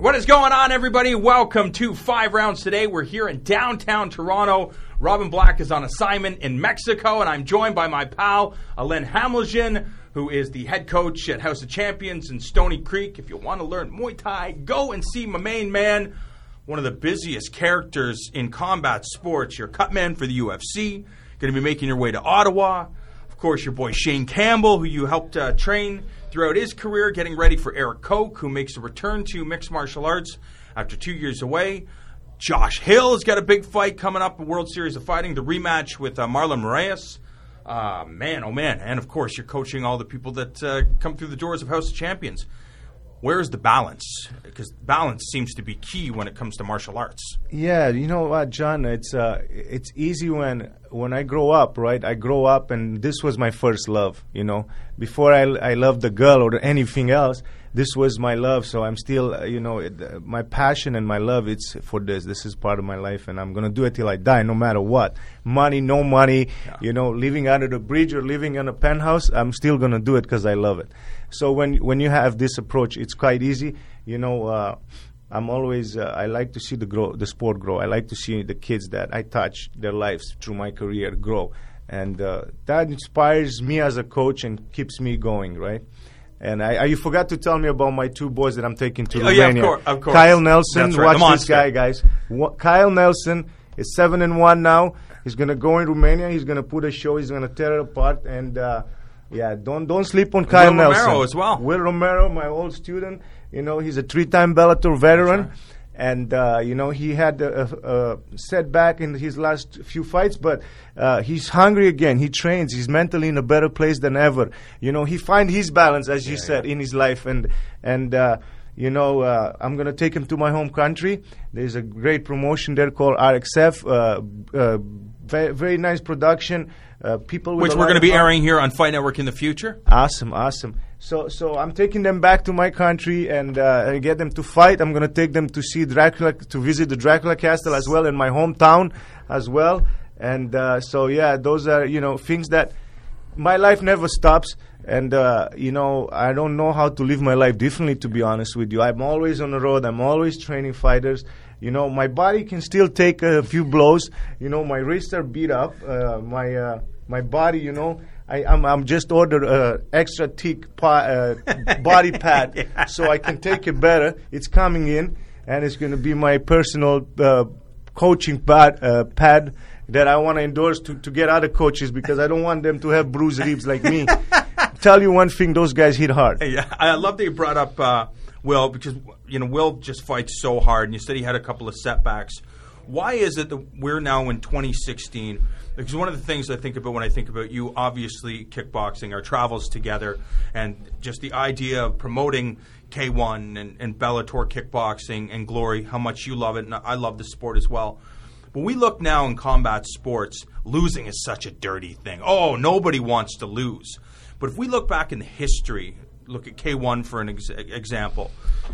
What is going on, everybody? Welcome to 5 Rounds Today. We're here in downtown Toronto. Robin Black is on assignment in Mexico, and I'm joined by my pal, Alain Hamilton, who is the head coach at House of Champions in Stony Creek. If you want to learn Muay Thai, go and see my main man, one of the busiest characters in combat sports, your cut man for the UFC, going to be making your way to Ottawa. Of course, your boy Shane Campbell, who you helped train throughout his career, getting ready for Eric Koch, who makes a return to mixed martial arts after 2 years away. Josh Hill has got a big fight coming up, a World Series of Fighting, the rematch with Marlon Moraes. Man, oh man. And, of course, you're coaching all the people that come through the doors of House of Champions. Where's the balance? Because balance seems to be key when it comes to martial arts. Yeah, you know what, John? It's easy when I grow up, right? I grow up, and this was my first love, you know. Before I loved the girl or anything else, this was my love. So I'm still, my passion and my love, it's for this. This is part of my life, and I'm going to do it till I die, no matter what. Money, no money, living under the bridge or living in a penthouse, I'm still going to do it because I love it. So when you have this approach, it's quite easy. I'm always I like to see the sport grow. I like to see the kids that I touch their lives through my career grow, and that inspires me as a coach and keeps me going, right? And you forgot to tell me about my two boys that I'm taking to Romania. Yeah, of course. Kyle Nelson, that's right, watch this guy, guys. Kyle Nelson is 7-1 now. He's gonna go in Romania. He's gonna put a show. He's gonna tear it apart. And don't sleep on Kyle Nelson. Will Romero as well. Will Romero, my old student. He's a 3-time Bellator veteran. Right. And, he had a setback in his last few fights, but he's hungry again. He trains. He's mentally in a better place than ever. He finds his balance, as you said, in his life. And I'm going to take him to my home country. There's a great promotion there called RXF. Very nice production. People with which we're going to be airing here on Fight Network in the future. Awesome. So I'm taking them back to my country and get them to fight. I'm going to take them to see Dracula, to visit the Dracula Castle as well in my hometown as well. And those are things that my life never stops. And I don't know how to live my life differently, to be honest with you. I'm always on the road. I'm always training fighters. My body can still take a few blows. My wrists are beat up. My body, I'm just ordered extra thick body pad so I can take it better. It's coming in, and it's going to be my personal coaching pad that I want to endorse to get other coaches, because I don't want them to have bruised ribs like me. Tell you one thing, those guys hit hard. Yeah, I love that you brought up Will, because Will just fights so hard, and you said he had a couple of setbacks. Why is it that we're now in 2016? Because one of the things I think about when I think about you, obviously kickboxing, our travels together, and just the idea of promoting K1 and Bellator kickboxing and Glory, how much you love it, and I love the sport as well. When we look now in combat sports, losing is such a dirty thing. Oh, nobody wants to lose. But if we look back in history, look at K1 for an example,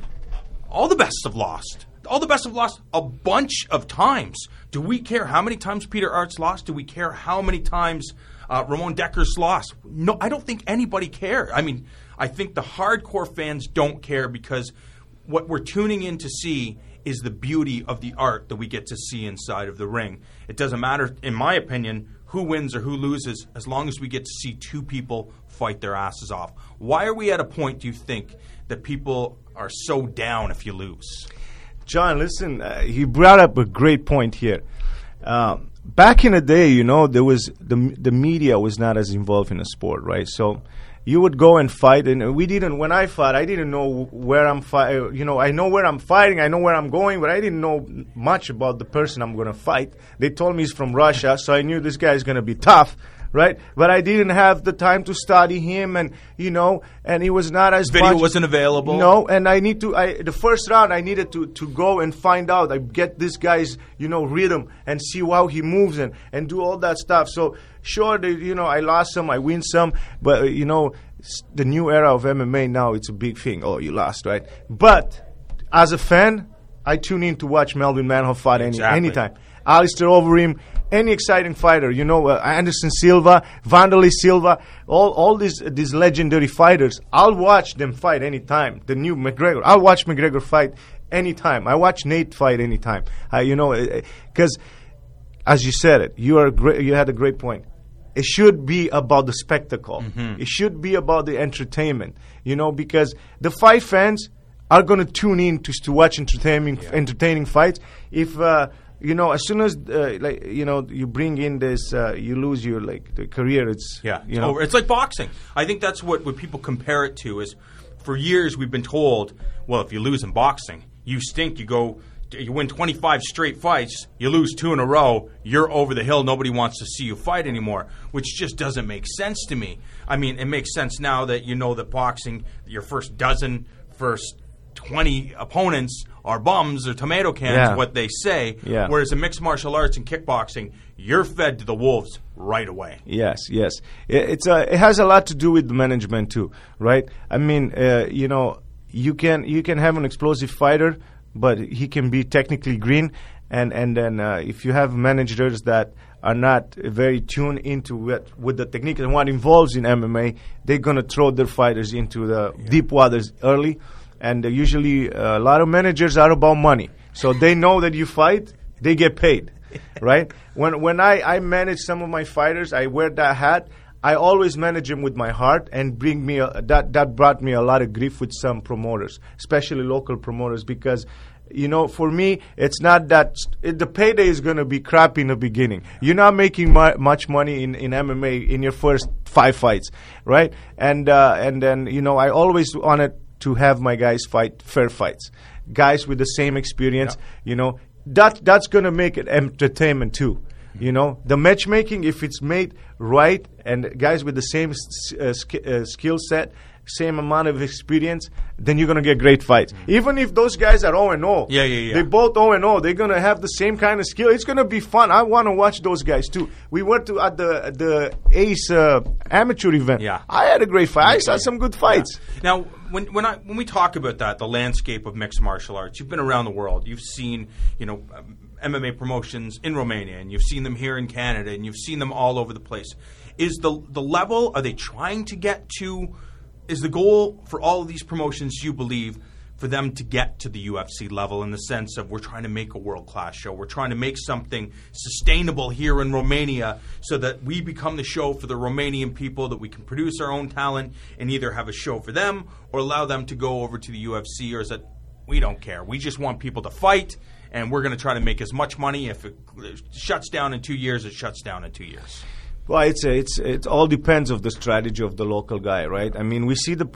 all the best have lost. All the best have lost a bunch of times. Do we care how many times Peter Aerts lost? Do we care how many times Ramon Dekkers lost? No, I don't think anybody cares. I mean, I think the hardcore fans don't care, because what we're tuning in to see is the beauty of the art that we get to see inside of the ring. It doesn't matter, in my opinion, who wins or who loses, as long as we get to see two people fight their asses off. Why are we at a point, do you think, that people are so down if you lose? John, listen, he brought up a great point here. Back in the day, there was the media was not as involved in the sport, right? So you would go and fight, and when I fought, I didn't know where I'm fighting. I know where I'm fighting, I know where I'm going, but I didn't know much about the person I'm going to fight. They told me he's from Russia, so I knew this guy is going to be tough. Right, but I didn't have the time to study him, and and he was not as video wasn't available. No, and the first round I needed to go and find out. I get this guy's rhythm and see how he moves and do all that stuff. So sure, I lost some, I win some, but the new era of MMA now, it's a big thing. Oh, you lost, right? But as a fan, I tune in to watch Melvin Manhoef fight anytime. Alistair Overeem, any exciting fighter, Anderson Silva, Wanderlei Silva, all these legendary fighters, I'll watch them fight anytime. The new McGregor, I'll watch McGregor fight anytime. I watch Nate fight anytime. Because as you said it, you had a great point. It should be about the spectacle. It should be about the entertainment, because the fight fans are going to tune in to watch entertaining fights. If as soon as you bring in this, you lose your the career. It's over. It's like boxing. I think that's what people compare it to. Is for years we've been told, well, if you lose in boxing, you stink. You win 25 straight fights, you lose 2 in a row, you're over the hill. Nobody wants to see you fight anymore, which just doesn't make sense to me. I mean, it makes sense now that that boxing, your first 20 opponents are bums or tomato cans, what they say. Yeah. Whereas in mixed martial arts and kickboxing, you're fed to the wolves right away. Yes. It has a lot to do with the management too, right? I mean, you can have an explosive fighter, but he can be technically green, and then if you have managers that are not very tuned into with the technique and what involves in MMA, they're gonna throw their fighters into the deep waters early, and usually a lot of managers are about money, so they know that you fight, they get paid, right? When I manage some of my fighters, I wear that hat. I always manage them with my heart, and that brought me a lot of grief with some promoters, especially local promoters, because for me, it's not that the payday is going to be crappy in the beginning. You're not making much money in MMA in your first 5 fights, right? And then I always wanted to have my guys fight fair fights, guys with the same experience. That's going to make it entertainment too. The matchmaking, if it's made right, and guys with the same skill set, same amount of experience, then you're going to get great fights. Even if those guys are 0-0, they both 0-0, they're going to have the same kind of skill. It's going to be fun. I want to watch those guys too. We went at the Ace amateur event. Yeah. I had a great fight. I saw some good fights. Yeah. Now, when we talk about that, the landscape of mixed martial arts, you've been around the world. You've seen, MMA promotions in Romania, and you've seen them here in Canada, and you've seen them all over the place. Is the level, are they trying to get to, is the goal for all of these promotions, you believe, for them to get to the UFC level, in the sense of we're trying to make a world-class show, we're trying to make something sustainable here in Romania so that we become the show for the Romanian people, that we can produce our own talent and either have a show for them or allow them to go over to the UFC, or is it we don't care, we just want people to fight, and we're going to try to make as much money. If it shuts down in 2 years, it shuts down in 2 years. Well, it all depends of the strategy of the local guy, right? I mean, we see the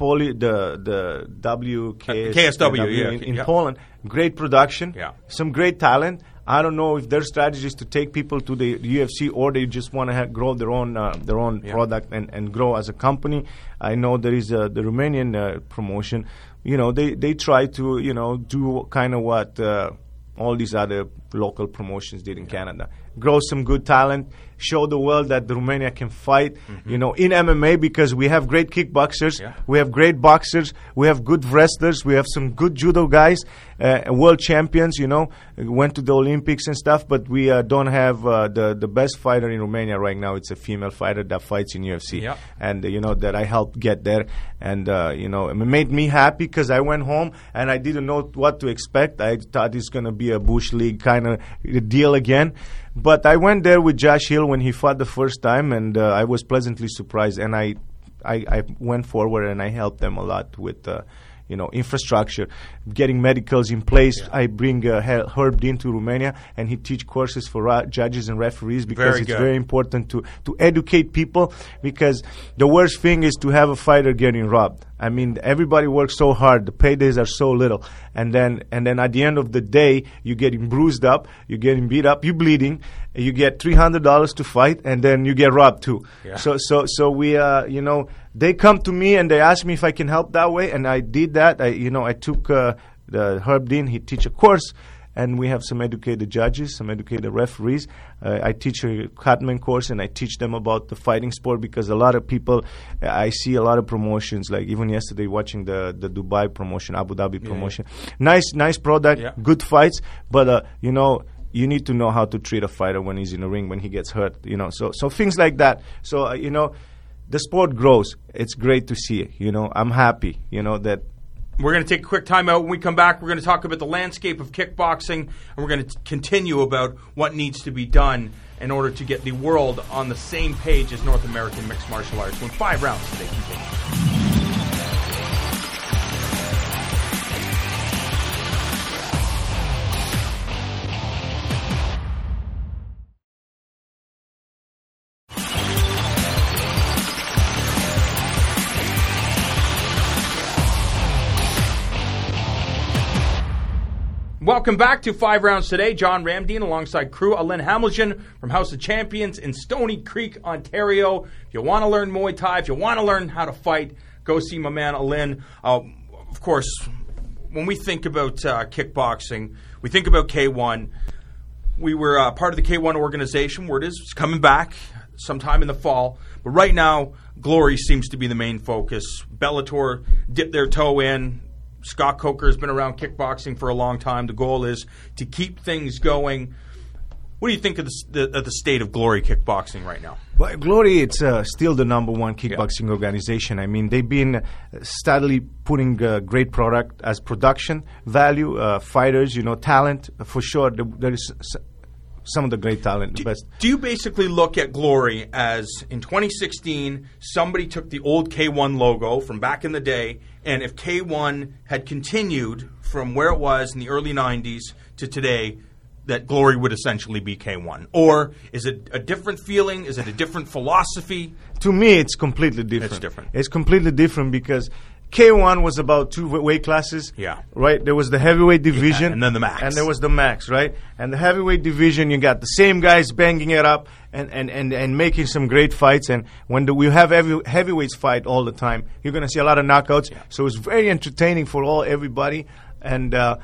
KSW in Poland, great production, some great talent. I don't know if their strategy is to take people to the UFC, or they just want to grow their own product and grow as a company. I know there is the Romanian promotion. They try to do kind of what all these other local promotions did in Canada. Grow some good talent, show the world that Romania can fight, in MMA, because we have great kickboxers, we have great boxers, we have good wrestlers, we have some good judo guys, world champions, went to the Olympics and stuff, but we don't have the best fighter in Romania right now. It's a female fighter that fights in UFC, and that I helped get there, and it made me happy because I went home and I didn't know what to expect. I thought it's going to be a Bush League kind of deal again. But I went there with Josh Hill when he fought the first time, and I was pleasantly surprised. And I went forward and I helped them a lot with infrastructure, getting medicals in place. I bring Herb Dean to Romania, and he teach courses for judges and referees, because it's very important to educate people, because the worst thing is to have a fighter getting robbed. I mean, everybody works so hard, the paydays are so little, and then at the end of the day, you're getting bruised up, you're getting beat up, you're bleeding, you get $300 to fight, and then you get robbed too. So we they come to me and they ask me if I can help that way, and I did that. I took the Herb Dean, he teach a course, and we have some educated judges, some educated referees. I teach a Cutman course, and I teach them about the fighting sport, because a lot of people, I see a lot of promotions, like even yesterday watching the Dubai promotion, Abu Dhabi promotion. Nice product, good fights, but you need to know how to treat a fighter when he's in the ring, when he gets hurt, so things like that. So, the sport grows. It's great to see it, I'm happy, that We're going to take a quick time out. When we come back, we're going to talk about the landscape of kickboxing, and we're going to continue about what needs to be done in order to get the world on the same page as North American mixed martial arts. When 5 rounds today continue. Welcome back to 5 Rounds Today. John Ramdeen alongside crew Alin Hamilton from House of Champions in Stony Creek, Ontario. If you want to learn Muay Thai, if you want to learn how to fight, go see my man Alin. Of course, when we think about kickboxing, we think about K1. We were part of the K1 organization. Word is it's coming back sometime in the fall. But right now, Glory seems to be the main focus. Bellator dipped their toe in. Scott Coker has been around kickboxing for a long time. The goal is to keep things going. What do you think of the state of Glory Kickboxing right now? Well, Glory, it's still the number one kickboxing organization. I mean, they've been steadily putting great product as production value, fighters, talent. For sure, there is some of the great talent. Do you basically look at Glory as, in 2016, somebody took the old K1 logo from back in the day, and if K1 had continued from where it was in the early 90s to today, that Glory would essentially be K1? Or is it a different feeling? Is it a different philosophy? To me, it's completely different. It's different. It's completely different because K1 was about 2 weight classes. Yeah. Right? There was the heavyweight division. Yeah, and then the max. And there was the max, right? And the heavyweight division, you got the same guys banging it up and making some great fights. And when we have heavyweights fight all the time, you're going to see a lot of knockouts. Yeah. So it's very entertaining for everybody. And, that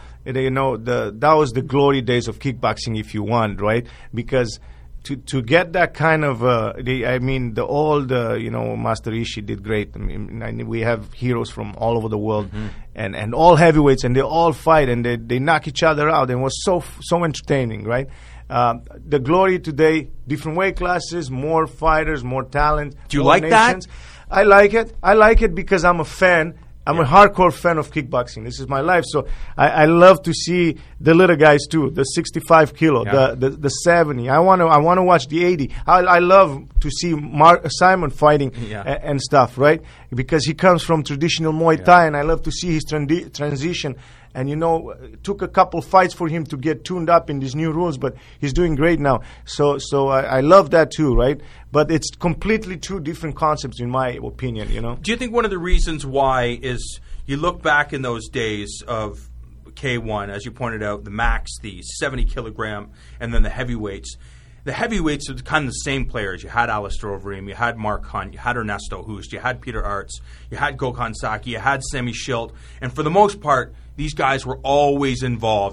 was the glory days of kickboxing, if you want, right? Because to get that kind of, the old, Master Ishii did great. I mean, we have heroes from all over the world, and all heavyweights, and they all fight, and they knock each other out, and it was so entertaining, right? The glory today, different weight classes, more fighters, more talent. Do you like nations. That? I like it. I like it because I'm a fan. I'm a hardcore fan of kickboxing. This is my life. So I love to see the little guys too, the 65 kilo, the 70. I want to watch the 80. I love to see Simon fighting and stuff, right? Because he comes from traditional Muay Thai, and I love to see his transition. And, it took a couple fights for him to get tuned up in these new rules, but he's doing great now. So I love that too, right? But it's completely two different concepts, in my opinion, Do you think one of the reasons why is you look back in those days of K1, as you pointed out, the max, the 70 kilogram, and then the heavyweights. The heavyweights are kind of the same players. You had Alistair Overeem, you had Mark Hunt, you had Ernesto Hoost, you had Peter Arts, you had Gokhan Saki, you had Semi Schilt, and for the most part, these guys were always involved.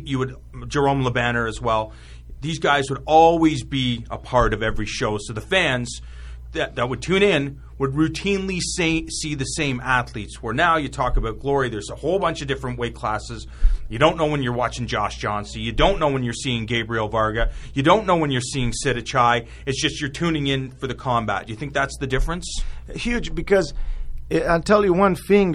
Jerome LeBanner as well. These guys would always be a part of every show. So the fans that would tune in would routinely see the same athletes. Where now you talk about Glory, there's a whole bunch of different weight classes. You don't know when you're watching Josh Johnson. You don't know when you're seeing Gabriel Varga. You don't know when you're seeing Sid Achai. It's just you're tuning in for the combat. Do you think that's the difference? Huge, because I'll tell you one thing.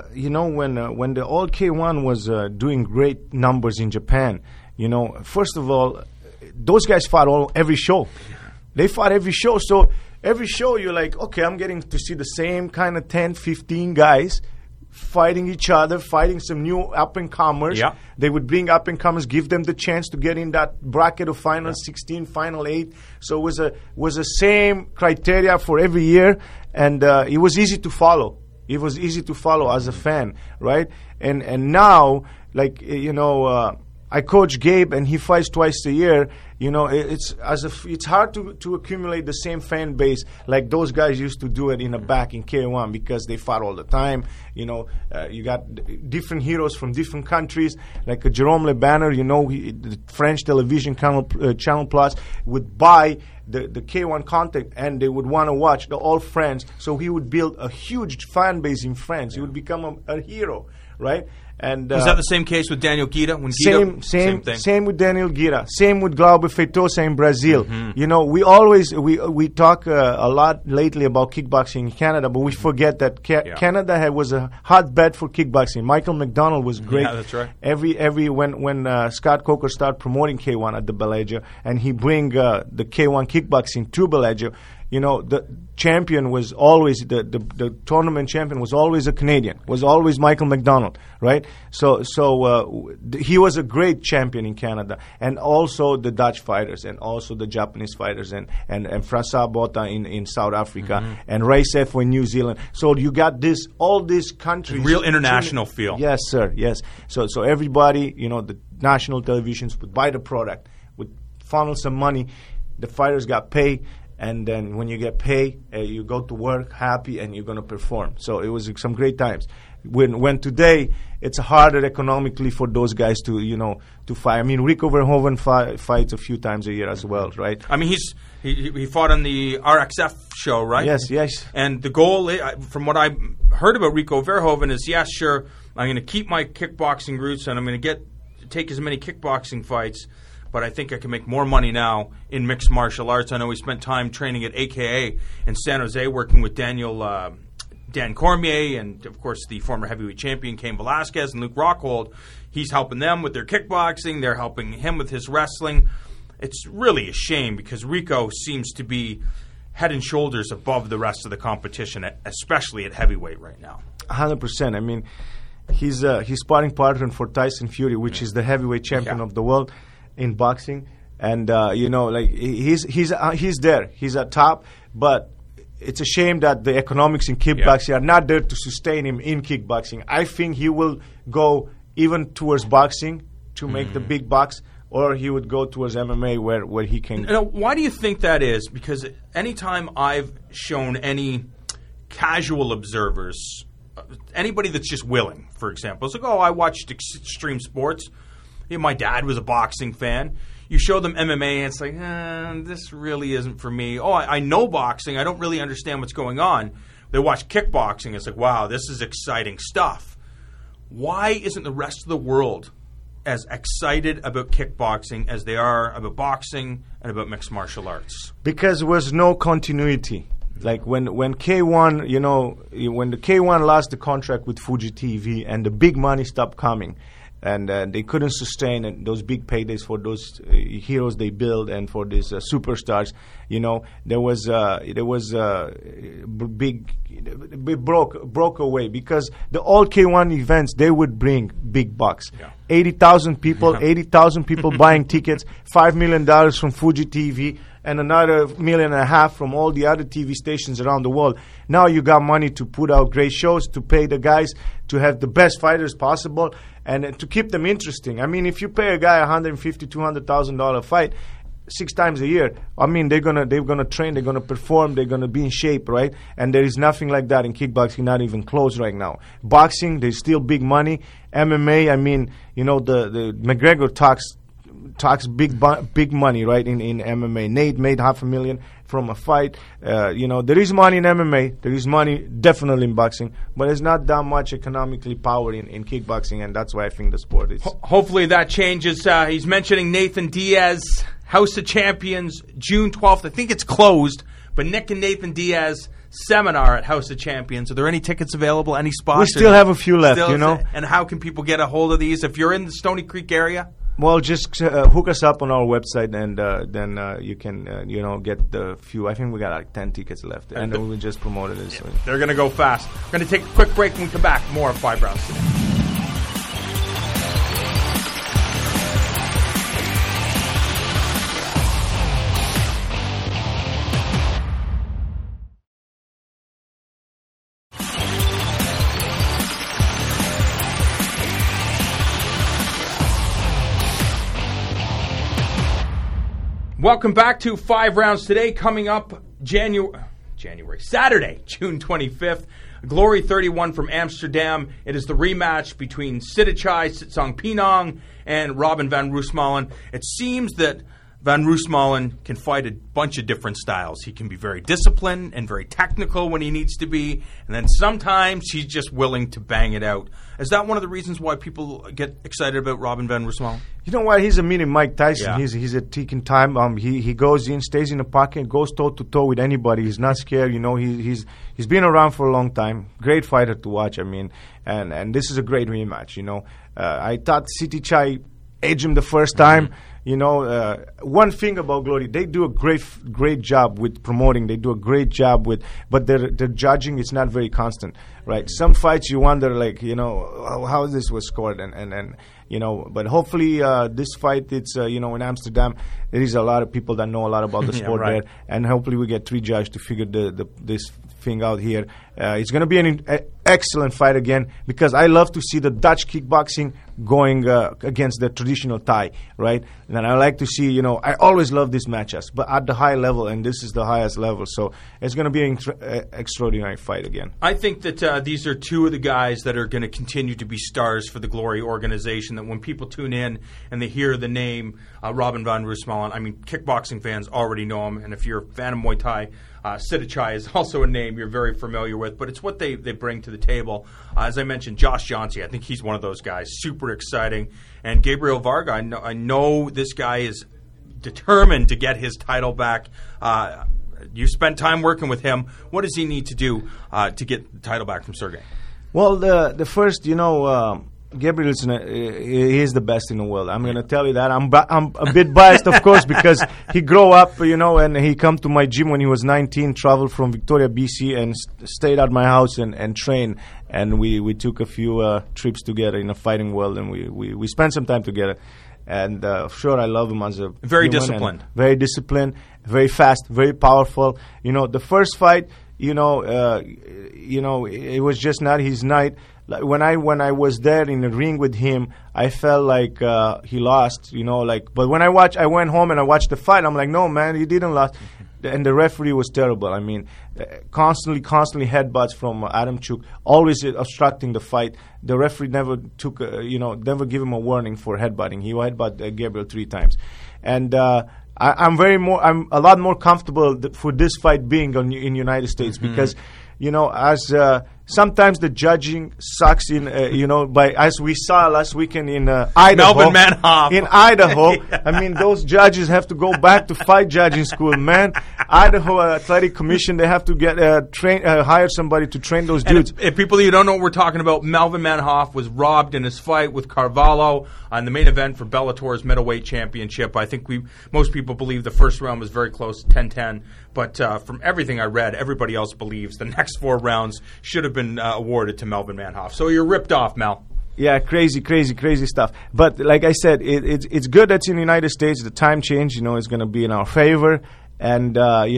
When the old K1 was doing great numbers in Japan, first of all, those guys fought every show. They fought every show. So every show you're like, okay, I'm getting to see the same kind of 10, 15 guys fighting each other, fighting some new up-and-comers. Yeah. They would bring up-and-comers, give them the chance to get in that bracket of Final 16, Final 8. So it was the same criteria for every year, and it was easy to follow. It was easy to follow as a fan, right? And now, I coach Gabe, and he fights twice a year. It's hard to accumulate the same fan base like those guys used to do it back in K1 because they fought all the time. You got different heroes from different countries, like Jerome LeBanner. The French television Channel Plus would buy the K1 content, and they would want to watch all France. So he would build a huge fan base in France. He would become a hero, right? And Was that the same case with Daniel Guida? When Guida, same thing. Same with Daniel Guida. Same with Glauber Feitosa in Brazil. Mm-hmm. You know, we talk a lot lately about kickboxing in Canada, but we forget that Canada was a hotbed for kickboxing. Michael McDonald was great. Yeah, that's right. When Scott Coker started promoting K1 at the Bellagio, and he bring the K1 kickboxing to Bellagio, you know, the champion was always the tournament champion was always a Canadian, was always Michael McDonald, right? So he was a great champion in Canada, and also the Dutch fighters, and also the Japanese fighters, and Francois Botha in South Africa, and Ray Sefo in New Zealand. So you got all these countries, real international feel. Yes, sir. Yes. So everybody, you know, the national televisions would buy the product, would funnel some money. The fighters got paid. And then when you get paid, you go to work happy and you're going to perform. So it was some great times. When today it's harder economically for those guys to fight. I mean, Rico Verhoeven fights a few times a year as well, right? I mean, he fought on the RXF show, right? Yes. And the goal, from what I heard about Rico Verhoeven, is yes, sure, I'm going to keep my kickboxing roots and I'm going to take as many kickboxing fights. But I think I can make more money now in mixed martial arts. I know he spent time training at AKA in San Jose, working with Dan Cormier, and of course the former heavyweight champion Cain Velasquez and Luke Rockhold. He's helping them with their kickboxing. They're helping him with his wrestling. It's really a shame because Rico seems to be head and shoulders above the rest of the competition, especially at heavyweight right now. 100%. I mean, he's sparring partner for Tyson Fury, which is the heavyweight champion of the world in boxing, and he's there. He's at top, but it's a shame that the economics in kickboxing are not there to sustain him in kickboxing. I think he will go even towards boxing to make the big bucks, or he would go towards MMA where he can. Now, why do you think that is? Because anytime I've shown any casual observers, anybody that's just willing, for example, it's like, I watched extreme sports. My dad was a boxing fan. You show them MMA, and it's like, this really isn't for me. I know boxing. I don't really understand what's going on. They watch kickboxing. It's like, wow, this is exciting stuff. Why isn't the rest of the world as excited about kickboxing as they are about boxing and about mixed martial arts? Because there was no continuity. Like when K1, when the K1 lost the contract with Fuji TV and the big money stopped coming, and they couldn't sustain those big paydays for those heroes they build and for these superstars. There was broke away because the old K1 events, they would bring big bucks. Yeah. 80,000 people, 80,000 people buying tickets, $5 million from Fuji TV, and another $1.5 million from all the other TV stations around the world. Now you got money to put out great shows, to pay the guys, to have the best fighters possible, and to keep them interesting. I mean, if you pay a guy $150,000, $200,000 fight 6 times a year, I mean, they're gonna train, they're gonna perform, they're gonna be in shape, right? And there is nothing like that in kickboxing, not even close right now. Boxing, there's still big money. MMA, I mean, the McGregor talks big money, right, in MMA. Nate made $500,000 from a fight. There is money in MMA. There is money definitely in boxing, but there's not that much economically power in kickboxing, and that's why I think the sport is. Hopefully that changes. He's mentioning Nathan Diaz, House of Champions, June 12th. I think it's closed, but Nick and Nathan Diaz seminar at House of Champions. Are there any tickets available? Any spots? We still have a few left, And how can people get a hold of these? If you're in the Stony Creek area? Well, just hook us up on our website, and then you can, get the few. I think we got like 10 tickets left, and we just promoted it. So. They're going to go fast. We're going to take a quick break when we come back. More of 5 Rounds Today. Welcome back to 5 Rounds Today. Coming up Saturday, June 25th, Glory 31 from Amsterdam. It is the rematch between Sitthichai Sitsong Pinong and Robin van Roosmalen. It seems that Van Roosmalen can fight a bunch of different styles. He can be very disciplined and very technical when he needs to be, and then sometimes he's just willing to bang it out. Is that one of the reasons why people get excited about Robin Van Roosmalen? You know what? He's a mini Mike Tyson. Yeah. He's a taking time. He goes in, stays in the pocket, goes toe to toe with anybody. He's not scared. You know, he's been around for a long time. Great fighter to watch. I mean, and this is a great rematch. You know, I thought City Chai edged him the first time. You know, one thing about Glory, they do a great job with promoting. They do a great job but their judging is not very constant, right? Some fights you wonder, like, you know, how this was scored, and you know. But hopefully, this fight, it's you know, in Amsterdam, there is a lot of people that know a lot about the sport right. there, and hopefully we get 3 judges to figure this thing out here. It's going to be an excellent fight again, because I love to see the Dutch kickboxing going against the traditional Thai, right? And I like to see, you know, I always love these matchups, but at the high level, and this is the highest level, so it's going to be an extraordinary fight again. I think that these are 2 of the guys that are going to continue to be stars for the Glory organization, that when people tune in and they hear the name Robin Van Roosmalen, I mean, kickboxing fans already know him, and if you're a fan of Muay Thai, Sittachai is also a name you're very familiar with, but it's what they bring to the table. As I mentioned, Josh Johnsey, I think he's one of those guys, super exciting. And Gabriel Varga, I know this guy is determined to get his title back. You spent time working with him. What does he need to do to get the title back from Sergey? Well, the first, you know, Gabriel he is the best in the world. I'm going to tell you that. I'm a bit biased, of course, because he grew up, you know, and he come to my gym when he was 19, traveled from Victoria, BC, and stayed at my house and trained. And we took a few trips together in the fighting world, and we spent some time together. And sure, I love him as a very human, disciplined, very fast, very powerful. You know, the first fight, you know, it was just not his night. Like when I was there in the ring with him, I felt like he lost, you know. Like, but when I went home and I watched the fight. I'm like, no, man, he didn't lose. And the referee was terrible. I mean, constantly headbutts from Adamchuk, always obstructing the fight. The referee never took, never give him a warning for headbutting. He headbutt Gabriel 3 times, and I'm a lot more comfortable for this fight being in United States because, you know, as sometimes the judging sucks in, as we saw last weekend in Idaho. Melvin Manhoff. In Idaho. Yeah. I mean, those judges have to go back to fight judging school, man. Idaho Athletic Commission, they have to get hire somebody to train those dudes. If people you don't know what we're talking about, Melvin Manhoff was robbed in his fight with Carvalho on the main event for Bellator's middleweight championship. I think most people believe the first round was very close, 10-10. But from everything I read, everybody else believes the next 4 rounds should have been awarded to Melvin Manhoff. So you're ripped off, Mel. Yeah, crazy stuff. But like I said, it's good that's in the United States. The time change, you know, is going to be in our favor. And,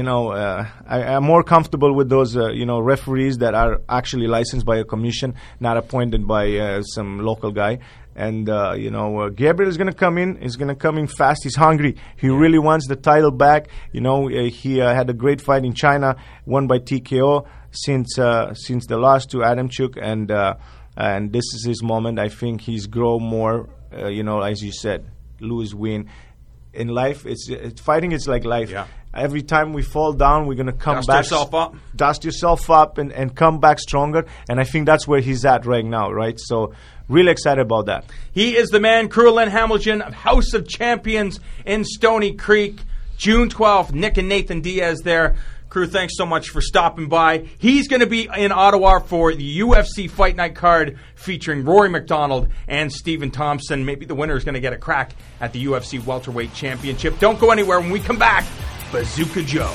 I'm more comfortable with those, referees that are actually licensed by a commission, not appointed by some local guy. And, Gabriel is going to come in. He's going to come in fast. He's hungry. He really wants the title back. You know, he had a great fight in China, won by TKO since the loss to Adamchuk. And this is his moment. I think he's grown more, as you said, lose, win. In life, fighting is like life. Yeah. Every time we fall down, we're going to come back. Dust yourself up and come back stronger. And I think that's where he's at right now, right? So really excited about that. He is the man, Crewlin Hamilton of House of Champions in Stony Creek. June 12th, Nick and Nathan Diaz there. Crew, thanks so much for stopping by. He's going to be in Ottawa for the UFC Fight Night card featuring Rory McDonald and Stephen Thompson. Maybe the winner is going to get a crack at the UFC Welterweight Championship. Don't go anywhere. When we come back, Bazooka Joe.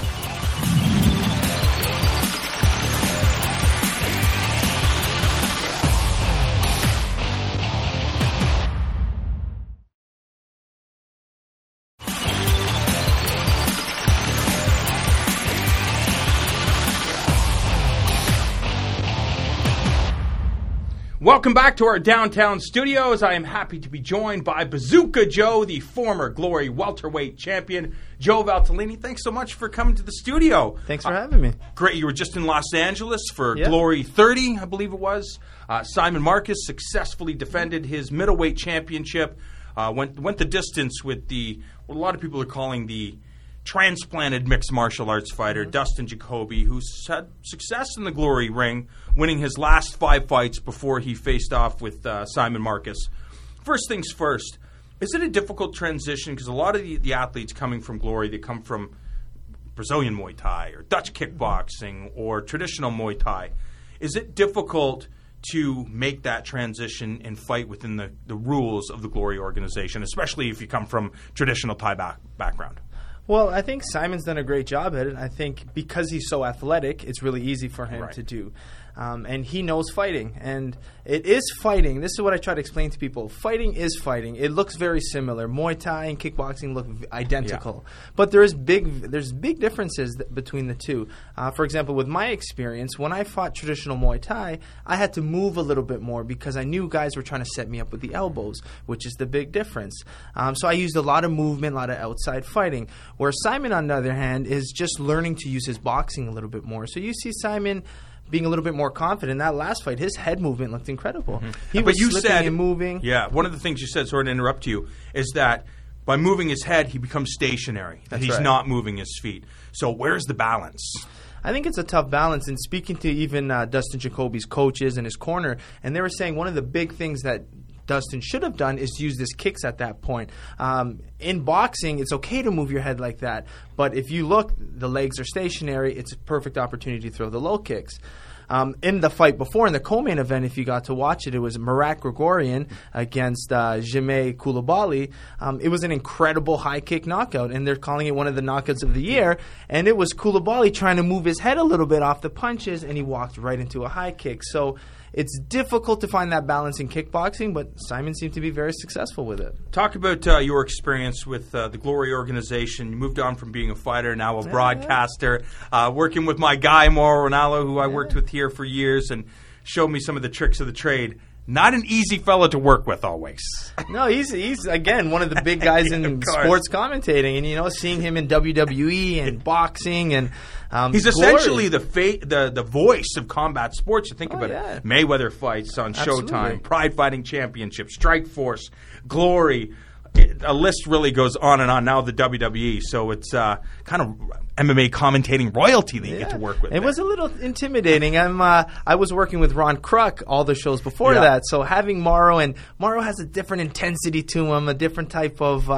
Welcome back to our downtown studios. I am happy to be joined by Bazooka Joe, the former Glory welterweight champion. Joe Valtellini, thanks so much for coming to the studio. Thanks for having me. Great. You were just in Los Angeles for Glory 30, I believe it was. Simon Marcus successfully defended his middleweight championship. Went the distance with what a lot of people are calling the transplanted mixed martial arts fighter, Dustin Jacoby, who's had success in the Glory ring, winning his last 5 fights before he faced off with Simon Marcus. First things first, is it a difficult transition? Because a lot of the athletes coming from Glory, they come from Brazilian Muay Thai or Dutch kickboxing or traditional Muay Thai. Is it difficult to make that transition and fight within the rules of the Glory organization, especially if you come from traditional Thai background? Well, I think Simon's done a great job at it. I think because he's so athletic, it's really easy for him to do. And he knows fighting. And it is fighting. This is what I try to explain to people. Fighting is fighting. It looks very similar. Muay Thai and kickboxing look identical. Yeah. But there's big differences between the two. For example, with my experience, when I fought traditional Muay Thai, I had to move a little bit more because I knew guys were trying to set me up with the elbows, which is the big difference. So I used a lot of movement, a lot of outside fighting. Where Simon, on the other hand, is just learning to use his boxing a little bit more. So you see Simon being a little bit more confident. In that last fight, his head movement looked incredible. He was slipping and moving. Yeah, one of the things you said, sorry to interrupt you, is that by moving his head, he becomes stationary. That he's not moving his feet. So where's the balance? I think it's a tough balance. And speaking to even Dustin Jacoby's coaches and his corner, and they were saying one of the big things that Dustin should have done is use his kicks at that point. In boxing, it's okay to move your head like that, but if you look, the legs are stationary. It's a perfect opportunity to throw the low kicks. In the fight before, in the co-main event, if you got to watch it, it was Marat Grigorian against Jimmy Koulibaly. It was an incredible high kick knockout, and they're calling it one of the knockouts of the year. And it was Koulibaly trying to move his head a little bit off the punches, and he walked right into a high kick. So it's difficult to find that balance in kickboxing, but Simon seemed to be very successful with it. Talk about your experience with the Glory organization. You moved on from being a fighter, now a broadcaster, working with my guy, Mauro Ranallo, who I worked with here for years, and showed me some of the tricks of the trade. Not an easy fella to work with always. No, he's again one of the big guys in sports commentating, and seeing him in WWE and boxing, and he's essentially the voice of combat sports. You think about it. Mayweather fights on Showtime, Pride Fighting Championship, Strikeforce, Glory. A list really goes on and on. Now the WWE, so it's kind of MMA commentating royalty that you get to work with. It was a little intimidating. I was working with Ron Kruk all the shows before that, so having Mauro has a different intensity to him, a different type of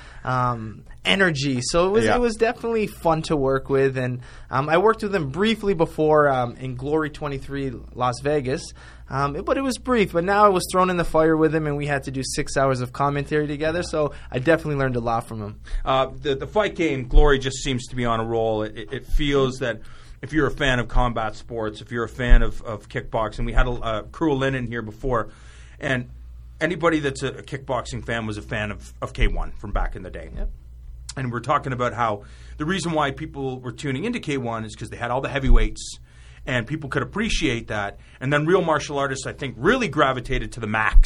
energy. So it was definitely fun to work with, and I worked with him briefly before in Glory 23 Las Vegas. But it was brief. But now I was thrown in the fire with him, and we had to do 6 hours of commentary together. So I definitely learned a lot from him. The fight game, Glory, just seems to be on a roll. It feels that if you're a fan of combat sports, if you're a fan of kickboxing, we had a crew of Lynn in here before, and anybody that's a kickboxing fan was a fan of K1 from back in the day. Yep. And we're talking about how the reason why people were tuning into K1 is because they had all the heavyweights, and people could appreciate that. And then real martial artists, I think, really gravitated to the Max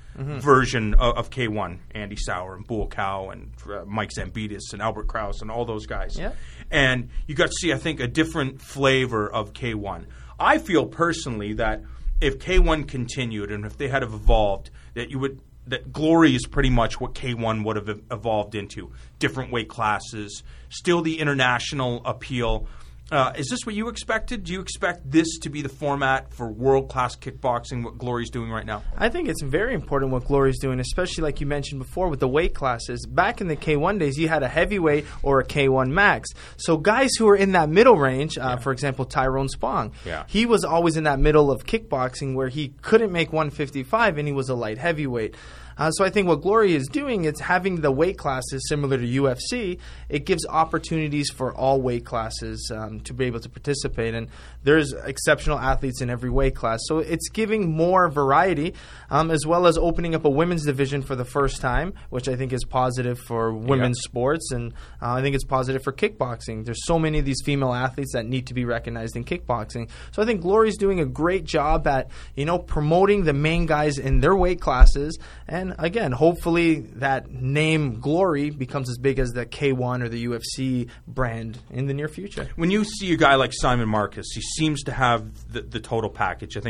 version of K1. Andy Sauer and Bull Cow and Mike Zambitis and Albert Krause and all those guys. Yeah. And you got to see, I think, a different flavor of K1. I feel personally that if K1 continued and if they had evolved, that Glory is pretty much what K1 would have evolved into. Different weight classes, still the international appeal. Is this what you expected? Do you expect this to be the format for world-class kickboxing, what Glory's doing right now? I think it's very important what Glory's doing, especially like you mentioned before with the weight classes. Back in the K1 days, you had a heavyweight or a K1 max. So guys who are in that middle range, for example, Tyrone Spong, he was always in that middle of kickboxing where he couldn't make 155 and he was a light heavyweight. So I think what Glory is doing is having the weight classes similar to UFC. It gives opportunities for all weight classes to be able to participate. And there's exceptional athletes in every weight class. So it's giving more variety as well as opening up a women's division for the first time, which I think is positive for women's sports. And I think it's positive for kickboxing. There's so many of these female athletes that need to be recognized in kickboxing. So I think Glory's doing a great job at, promoting the main guys in their weight classes. And again, hopefully that name Glory becomes as big as the K1 or the UFC brand in the near future. When you see a guy like Simon Marcus, he seems to have the total package. I think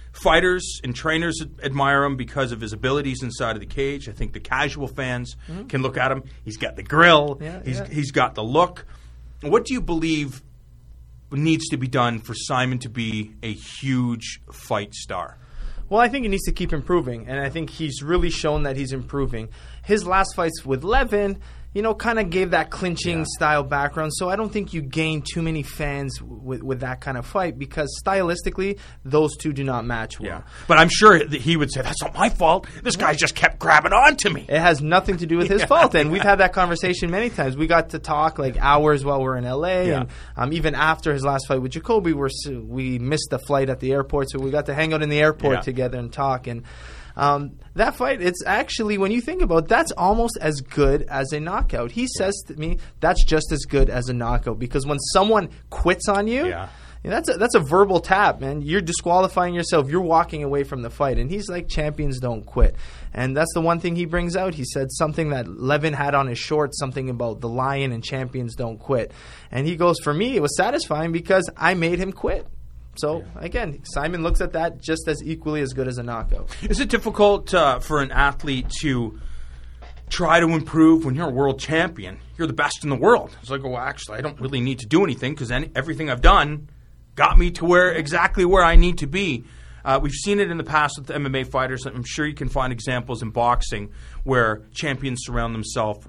fighters and trainers admire him because of his abilities inside of the cage. I think the casual fans can look at him. He's got the grill. He's got the look. What do you believe needs to be done for Simon to be a huge fight star? Well, I think he needs to keep improving, and I think he's really shown that he's improving. His last fights with Levin, kind of gave that clinching style background, so I don't think you gain too many fans with that kind of fight because stylistically, those two do not match well. Yeah. But I'm sure that he would say, that's not my fault. This guy just kept grabbing on to me. It has nothing to do with his fault, and we've had that conversation many times. We got to talk like hours while we're in L.A., and even after his last fight with Jacoby, we missed the flight at the airport, so we got to hang out in the airport together and talk, and that fight, it's actually, when you think about it, that's almost as good as a knockout. He says to me, that's just as good as a knockout because when someone quits on you, that's a verbal tap, man. You're disqualifying yourself. You're walking away from the fight. And he's like, champions don't quit. And that's the one thing he brings out. He said something that Levin had on his shorts, something about the lion and champions don't quit. And he goes, for me, it was satisfying because I made him quit. So, again, Simon looks at that just as equally as good as a knockout. Is it difficult for an athlete to try to improve when you're a world champion? You're the best in the world. It's like, well, actually, I don't really need to do anything because everything I've done got me to exactly where I need to be. We've seen it in the past with the MMA fighters. I'm sure you can find examples in boxing where champions surround themselves,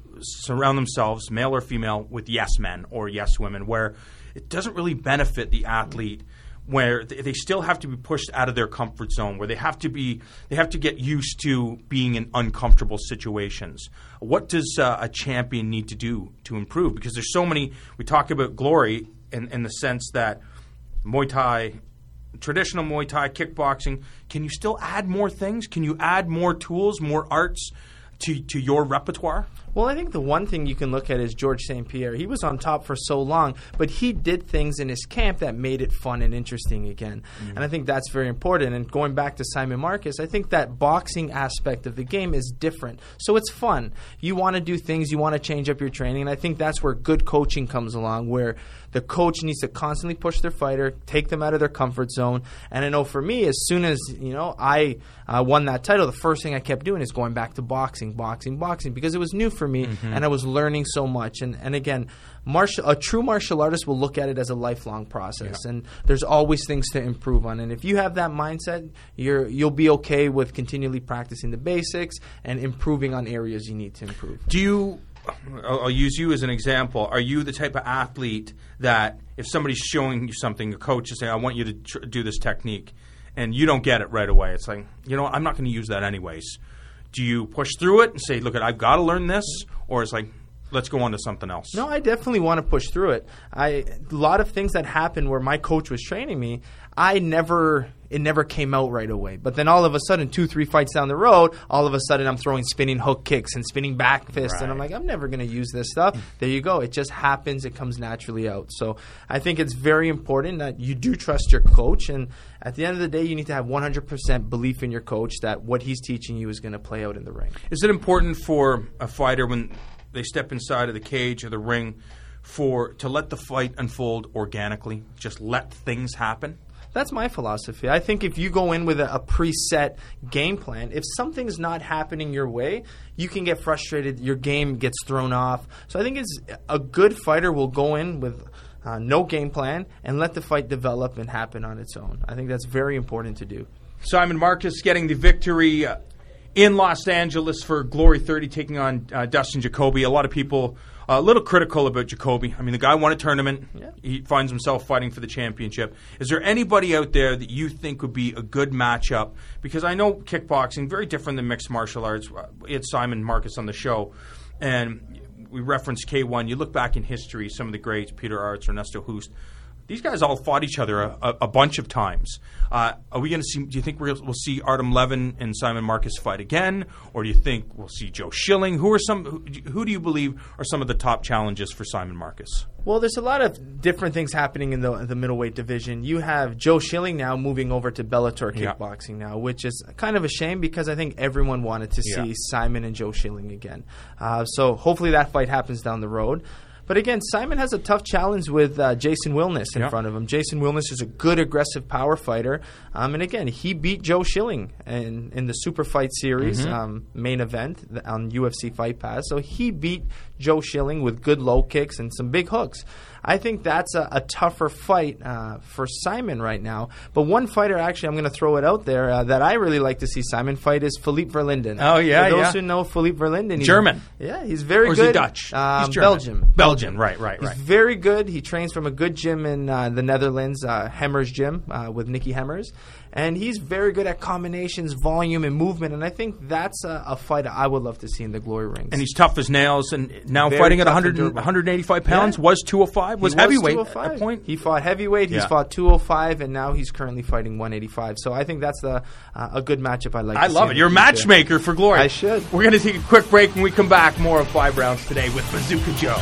male or female, with yes men or yes women, where it doesn't really benefit the athlete, where they still have to be pushed out of their comfort zone, where they have to get used to being in uncomfortable situations. What does a champion need to do to improve? Because there's so many. We talk about glory in the sense that Muay Thai, traditional Muay Thai, kickboxing. Can you still add more things? Can you add more tools, more arts to your repertoire? Well, I think the one thing you can look at is George St. Pierre. He was on top for so long, but he did things in his camp that made it fun and interesting again. And I think that's very important. And going back to Simon Marcus, I think that boxing aspect of the game is different. So it's fun. You want to do things. You want to change up your training. And I think that's where good coaching comes along, where the coach needs to constantly push their fighter, take them out of their comfort zone. And I know for me, as soon as I won that title, the first thing I kept doing is going back to boxing, because it was new for me, and I was learning so much. And again, a true martial artist will look at it as a lifelong process, and there's always things to improve on. And if you have that mindset, you'll be okay with continually practicing the basics and improving on areas you need to improve. I'll use you as an example. Are you the type of athlete that if somebody's showing you something, a coach is saying, I want you to do this technique, and you don't get it right away, it's like, I'm not going to use that anyways. Do you push through it and say, look, I've got to learn this? Or it's like, let's go on to something else? No, I definitely want to push through it. A lot of things that happened where my coach was training me, it never came out right away. But then all of a sudden, 2-3 fights down the road, all of a sudden I'm throwing spinning hook kicks and spinning back fists. Right. And I'm like, I'm never going to use this stuff. There you go. It just happens. It comes naturally out. So I think it's very important that you do trust your coach. And at the end of the day, you need to have 100% belief in your coach that what he's teaching you is going to play out in the ring. Is it important for a fighter when they step inside of the cage or the ring to let the fight unfold organically? Just let things happen? That's my philosophy. I think if you go in with a preset game plan, if something's not happening your way, you can get frustrated. Your game gets thrown off. So I think a good fighter will go in with no game plan and let the fight develop and happen on its own. I think that's very important to do. Simon Marcus getting the victory in Los Angeles for Glory 30, taking on Dustin Jacoby. A lot of people a little critical about Jacoby. I mean, the guy won a tournament. Yeah. He finds himself fighting for the championship. Is there anybody out there that you think would be a good matchup? Because I know kickboxing, very different than mixed martial arts. We had Simon Marcus on the show, and we referenced K1. You look back in history, some of the greats, Peter Arts, Ernesto Hoost, these guys all fought each other a bunch of times. Are we going to see? Do you think we'll see Artem Levin and Simon Marcus fight again, or do you think we'll see Joe Schilling? Who do you believe are some of the top challenges for Simon Marcus? Well, there's a lot of different things happening in the middleweight division. You have Joe Schilling now moving over to Bellator Kickboxing now, which is kind of a shame because I think everyone wanted to see Simon and Joe Schilling again. So hopefully that fight happens down the road. But again, Simon has a tough challenge with Jason Wilness in front of him. Jason Wilness is a good, aggressive power fighter. And again, he beat Joe Schilling in the Super Fight Series main event on UFC Fight Pass. So he beat Joe Schilling with good low kicks and some big hooks. I think that's a tougher fight for Simon right now. But one fighter, actually, I'm going to throw it out there, that I really like to see Simon fight is Philippe Verlinden. Oh, yeah, For those who know Philippe Verlinden. German. He's very or good. Or is he Dutch? He's German. Belgian, right. He's very good. He trains from a good gym in the Netherlands, Hemmers Gym, with Nicky Hemmers. And he's very good at combinations, volume, and movement. And I think that's a fight I would love to see in the Glory Rings. And he's tough as nails. And now Very fighting at tough and 100, durable. 185 pounds, was 205, was He heavyweight 205. at point. He fought heavyweight. He's fought 205, and now he's currently fighting 185. So I think that's a good matchup I'd like to see. I love it. You're a matchmaker for Glory. I should. We're going to take a quick break. When we come back, more of 5 Rounds today with Bazooka Joe.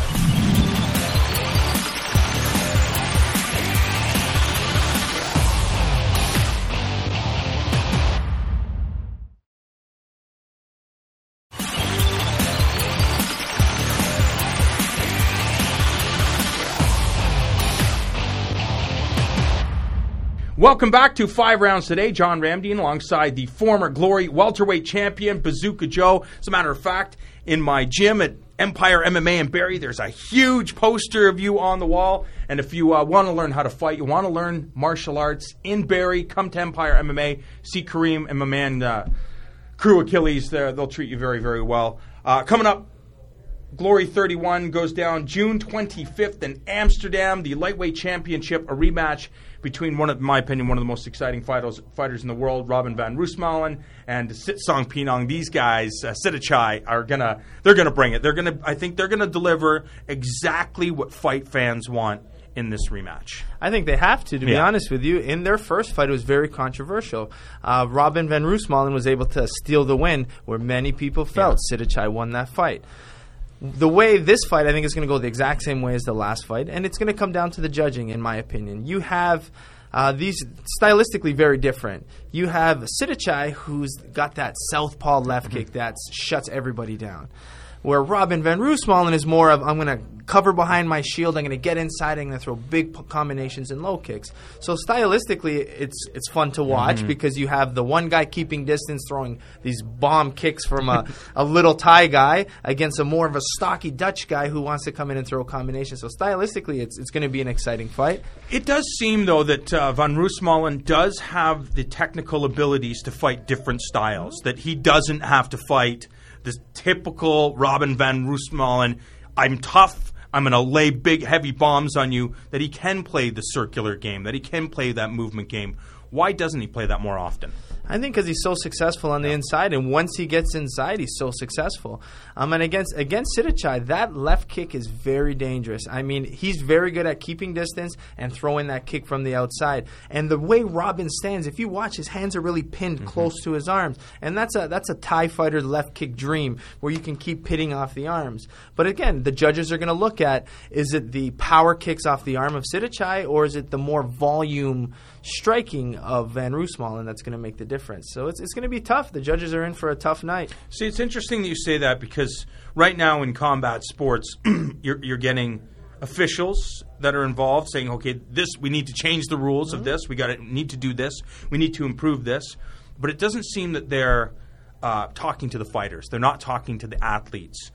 Welcome back to 5 Rounds today. John Ramdian alongside the former Glory welterweight champion, Bazooka Joe. As a matter of fact, in my gym at Empire MMA in Barrie, there's a huge poster of you on the wall. And if you want to learn how to fight, you want to learn martial arts in Barrie, come to Empire MMA. See Kareem and my man, Crew Achilles there. They'll treat you very, very well. Coming up, Glory 31 goes down June 25th in Amsterdam. The lightweight championship, a rematch between in my opinion, one of the most exciting fighters in the world, Robin van Roosmalen and Sitsong Pinong. These guys, Sitachai, they're gonna bring it. I think they're gonna deliver exactly what fight fans want in this rematch. I think they have to be honest with you. In their first fight, it was very controversial. Robin van Roosmalen was able to steal the win, where many people felt Sitachai won that fight. The way this fight, I think, is going to go the exact same way as the last fight, and it's going to come down to the judging, in my opinion. You have these stylistically very different. You have Sitachai, who's got that southpaw left kick that shuts everybody down, where Robin van Roosmalen is more of, I'm going to cover behind my shield, I'm going to get inside, I'm going to throw big combinations and low kicks. So stylistically, it's fun to watch because you have the one guy keeping distance, throwing these bomb kicks from a little Thai guy against a more of a stocky Dutch guy who wants to come in and throw combinations. So stylistically, it's going to be an exciting fight. It does seem, though, that van Roosmalen does have the technical abilities to fight different styles, that he doesn't have to fight this typical Robin van Roosmalen, I'm tough, I'm going to lay big, heavy bombs on you, that he can play the circular game, that he can play that movement game. Why doesn't he play that more often? I think because he's so successful on the inside, and once he gets inside, he's so successful. And against Sitachai, that left kick is very dangerous. I mean, he's very good at keeping distance and throwing that kick from the outside. And the way Robin stands, if you watch, his hands are really pinned close to his arms, and that's a Thai fighter left kick dream where you can keep pitting off the arms. But again, the judges are going to look at, is it the power kicks off the arm of Sitachai, or is it the more volume striking of van Roosmalen that's going to make the difference? So it's going to be tough. The judges are in for a tough night. See, it's interesting that you say that, because right now in combat sports, you're getting officials that are involved saying, okay, we need to change the rules of this. We need to do this. We need to improve this. But it doesn't seem that they're talking to the fighters. They're not talking to the athletes.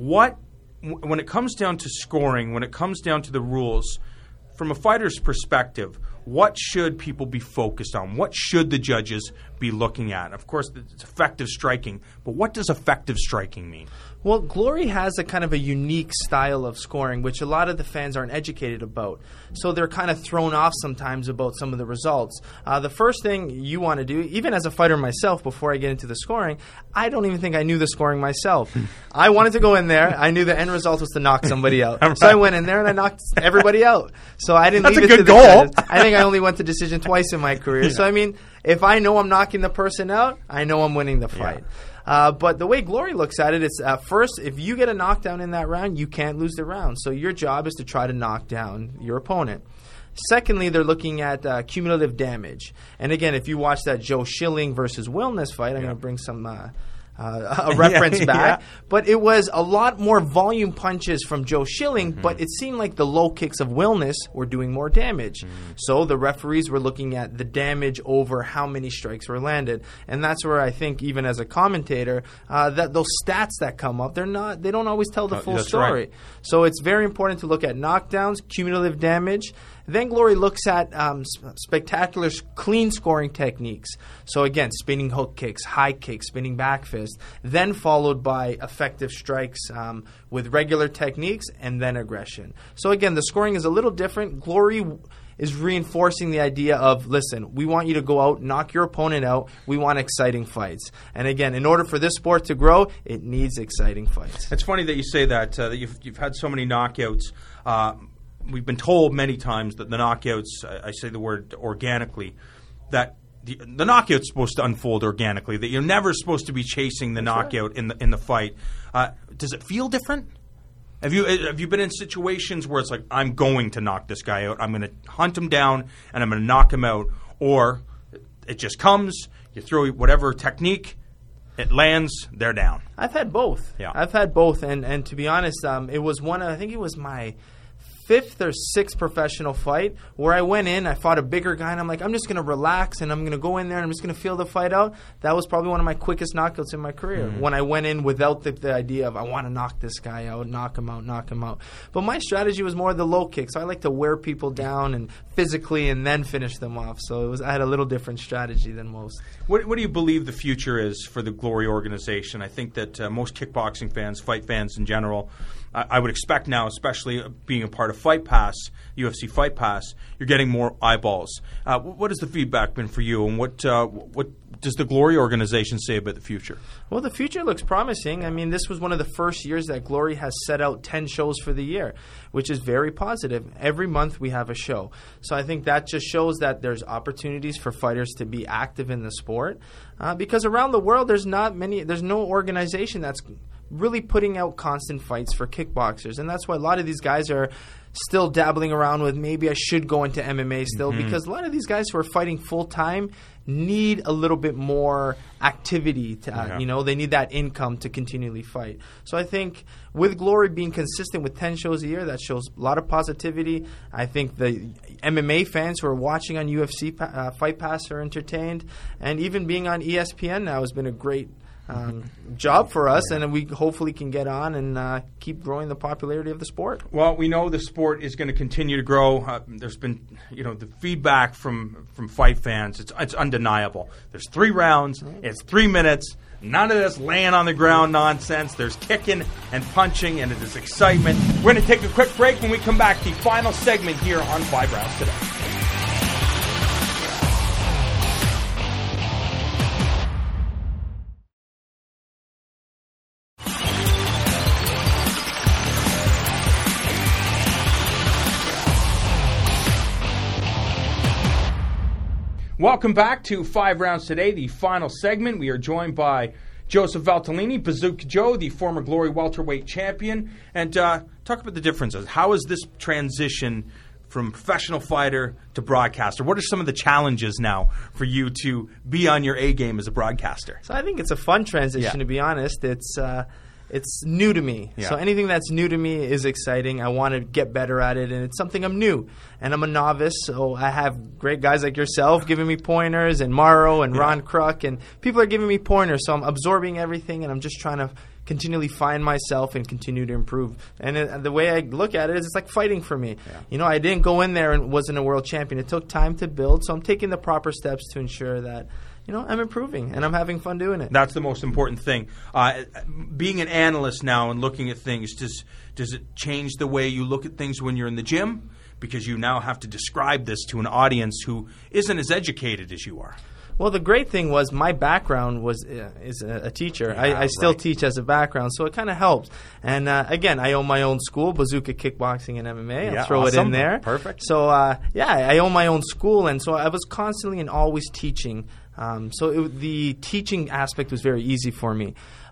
When it comes down to scoring, when it comes down to the rules, from a fighter's perspective, what should people be focused on? What should the judges be looking at? Of course, it's effective striking, but what does effective striking mean? Well, Glory has a kind of a unique style of scoring, which a lot of the fans aren't educated about. So they're kind of thrown off sometimes about some of the results. The first thing you want to do, even as a fighter myself, before I get into the scoring, I don't even think I knew the scoring myself. I wanted to go in there. I knew the end result was to knock somebody out. Right. So I went in there and I knocked everybody out. So I didn't leave it to the judges. I think I only went to decision twice in my career. Yeah. So, I mean, if I know I'm knocking the person out, I know I'm winning the fight. Yeah. But the way Glory looks at it is, first, if you get a knockdown in that round, you can't lose the round. So your job is to try to knock down your opponent. Secondly, they're looking at cumulative damage. And again, if you watch that Joe Schilling versus Wilness fight, I'm going to bring some a reference Yeah, back. yeah. But it was a lot more volume punches from Joe Schilling, but it seemed like the low kicks of Wilness were doing more damage. So the referees were looking at the damage over how many strikes were landed. And that's where I think, even as a commentator, that those stats that come up, they don't always tell the full That's story. right. So it's very important to look at knockdowns, cumulative damage. Then Glory looks at spectacular clean scoring techniques. So again, spinning hook kicks, high kicks, spinning back fist, then followed by effective strikes with regular techniques and then aggression. So again, the scoring is a little different. Glory is reinforcing the idea of, listen, we want you to go out, knock your opponent out. We want exciting fights. And again, in order for this sport to grow, it needs exciting fights. It's funny that you say that, that you've had so many knockouts. We've been told many times that the knockouts, I say the word organically, that the knockout's supposed to unfold organically, that you're never supposed to be chasing the knockout in the fight. Does it feel different? Have you been in situations where it's like, I'm going to knock this guy out, I'm going to hunt him down, and I'm going to knock him out, or it just comes, you throw whatever technique, it lands, they're down? I've had both. Yeah. I've had both, and to be honest, it was I think it was my 5th or 6th professional fight where I went in, I fought a bigger guy, and I'm like, I'm just going to relax, and I'm going to go in there, and I'm just going to feel the fight out. That was probably one of my quickest knockouts in my career, when I went in without the idea of, I want to knock this guy out, knock him out. But my strategy was more the low kick, so I like to wear people down and physically and then finish them off. So I had a little different strategy than most. What do you believe the future is for the Glory organization? I think that most kickboxing fans, fight fans in general, I would expect now, especially being a part of Fight Pass, UFC Fight Pass, you're getting more eyeballs. What has the feedback been for you, and what does the Glory organization say about the future? Well, the future looks promising. I mean, this was one of the first years that Glory has set out 10 shows for the year, which is very positive. Every month we have a show. So I think that just shows that there's opportunities for fighters to be active in the sport. Because around the world, there's no organization that's really putting out constant fights for kickboxers. And that's why a lot of these guys are still dabbling around with, maybe I should go into MMA still, because a lot of these guys who are fighting full-time need a little bit more activity. They need that income to continually fight. So I think with Glory being consistent with 10 shows a year, that shows a lot of positivity. I think the MMA fans who are watching on UFC Fight Pass are entertained. And even being on ESPN now has been a great job for us, and we hopefully can get on and keep growing the popularity of the sport. Well, we know the sport is going to continue to grow. There's been, the feedback from fight fans. It's undeniable. There's 3 rounds. It's 3 minutes. None of this laying on the ground nonsense. There's kicking and punching, and it is excitement. We're going to take a quick break. When we come back, the final segment here on 5 Rounds Today. Welcome back to 5 Rounds Today, the final segment. We are joined by Joseph Valtellini, Bazooka Joe, the former Glory welterweight champion, and talk about the differences. How is this transition from professional fighter to broadcaster? What are some of the challenges now for you to be on your A game as a broadcaster? So I think it's a fun transition, to be honest. It's new to me. Yeah. So anything that's new to me is exciting. I want to get better at it, and it's something I'm new. And I'm a novice, so I have great guys like yourself giving me pointers, and Morrow and Ron Kruk, and people are giving me pointers. So I'm absorbing everything, and I'm just trying to continually find myself and continue to improve. And the way I look at it is, it's like fighting for me. Yeah. I didn't go in there and wasn't a world champion. It took time to build, so I'm taking the proper steps to ensure that I'm improving, and I'm having fun doing it. That's the most important thing. Being an analyst now and looking at things, does it change the way you look at things when you're in the gym? Because you now have to describe this to an audience who isn't as educated as you are. Well, the great thing was my background is a teacher. I still teach as a background, so it kind of helps. And again, I own my own school, Bazooka Kickboxing and MMA. I'll throw it in there. Perfect. So I own my own school, and so I was constantly and always teaching. The teaching aspect was very easy for me.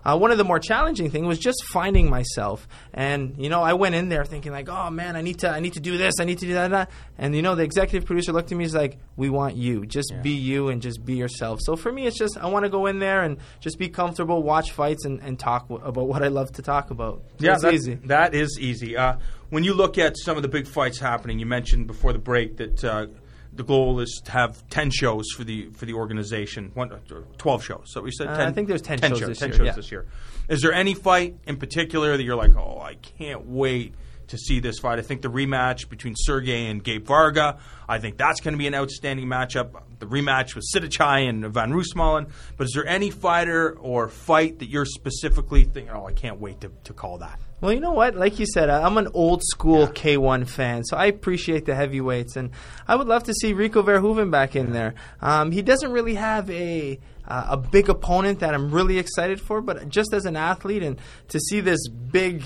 one of the more challenging things was just finding myself. And, I went in there thinking like, oh, man, I need to do this, I need to do that. And, the executive producer looked at me and was like, we want you. Just be you and just be yourself. So for me, it's just I want to go in there and just be comfortable, watch fights, and talk about what I love to talk about. So yeah, it's easy. That is easy. When you look at some of the big fights happening, you mentioned before the break that the goal is to have 10 shows for the organization, 12 shows. So we said 10. I think there's 10 shows this 10 year. shows this year. Is there any fight in particular that you're like, oh, I can't wait to see this fight? I think the rematch between Sergey and Gabe Varga, I think that's going to be an outstanding matchup. The rematch with Sidichai and Van Roosmalen. But is there any fighter or fight that you're specifically thinking, oh, I can't wait to call that? Well, you know what? Like you said, I'm an old-school K1 fan, so I appreciate the heavyweights. And I would love to see Rico Verhoeven back in there. He doesn't really have a big opponent that I'm really excited for, but just as an athlete and to see this big,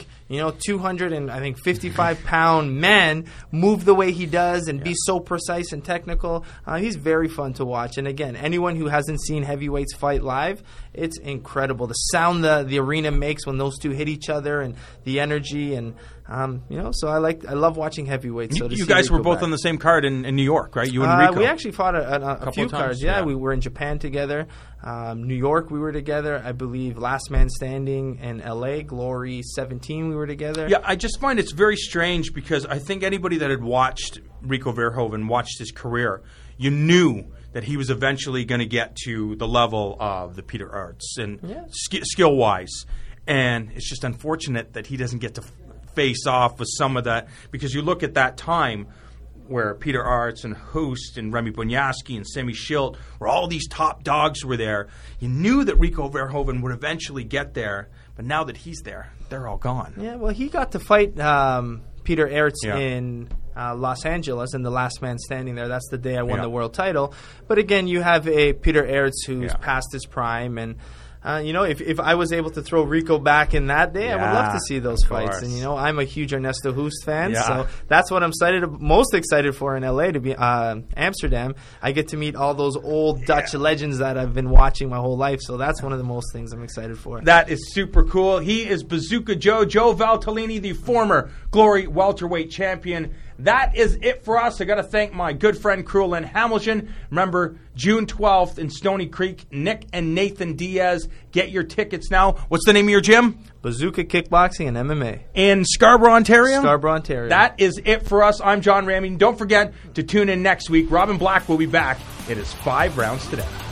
255-pound man move the way he does and be so precise and technical, he's very fun to watch. And again, anyone who hasn't seen heavyweights fight live, it's incredible. The sound the arena makes when those two hit each other and the energy and so I love watching heavyweights. So you guys were both on the same card in New York, right? You and Rico. We actually fought a few cards. Yeah, we were in Japan together. New York, we were together. I believe Last Man Standing in L.A., Glory 17, we were together. Yeah, I just find it's very strange because I think anybody that had watched Rico Verhoeven, watched his career, you knew that he was eventually going to get to the level of the Peter Aerts and skill-wise. And it's just unfortunate that he doesn't get to face off with some of that, because you look at that time where Peter Aerts and Hoost and Remy Bonyaski and Semi Schilt, where all these top dogs were there. You knew that Rico Verhoeven would eventually get there, but now that he's there, they're all gone. Yeah, well, he got to fight Peter Aerts in Los Angeles in the Last Man Standing there. That's the day I won the world title. But again, you have a Peter Aerts who's past his prime, and if I was able to throw Rico back in that day, I would love to see those fights. And, I'm a huge Ernesto Hoost fan, so that's what I'm most excited for in L.A. to be Amsterdam. I get to meet all those old Dutch legends that I've been watching my whole life, so that's one of the most things I'm excited for. That is super cool. He is Bazooka Joe Valtellini, the former Glory welterweight champion. That is it for us. I got to thank my good friend Cruel Hamilton. Remember, June 12th in Stony Creek, Nick and Nathan Diaz. Get your tickets now. What's the name of your gym? Bazooka Kickboxing and MMA. In Scarborough, Ontario? Scarborough, Ontario. That is it for us. I'm John Ramey. Don't forget to tune in next week. Robin Black will be back. It is 5 rounds today.